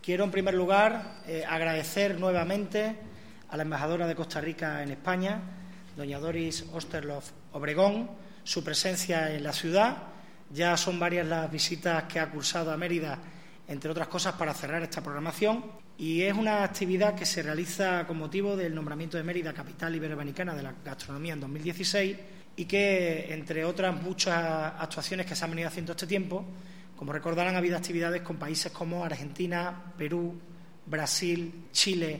Quiero, en primer lugar, agradecer nuevamente a la embajadora de Costa Rica en España, doña Doris Osterloff Obregón, su presencia en la ciudad. Ya son varias las visitas que ha cursado a Mérida, entre otras cosas, para cerrar esta programación. Y es una actividad que se realiza con motivo del nombramiento de Mérida capital iberoamericana de la gastronomía en 2016 y que, entre otras muchas actuaciones que se han venido haciendo este tiempo, como recordarán, ha habido actividades con países como Argentina, Perú, Brasil, Chile,